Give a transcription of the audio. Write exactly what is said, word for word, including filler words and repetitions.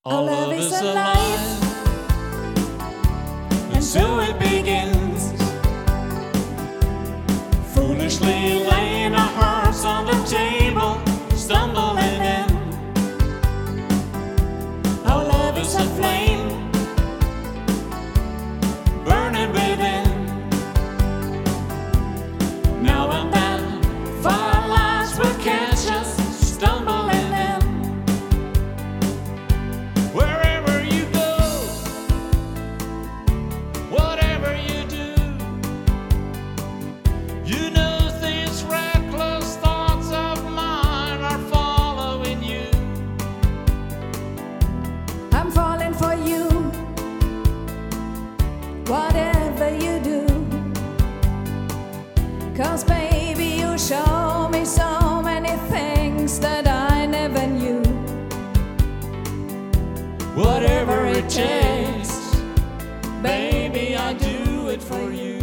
Our love is alive, and so it begins. Foolishly laying our hearts on the table, stumbling in. Our love is a flame, burning within. Now and then, firelights will catch us, stumbling in. Wherever you go, whatever you do, you know these reckless thoughts of mine are following you. I'm falling for you, whatever you do. 'Cause baby, you show me so many things that I never knew. Whatever it takes, baby, I do it for you.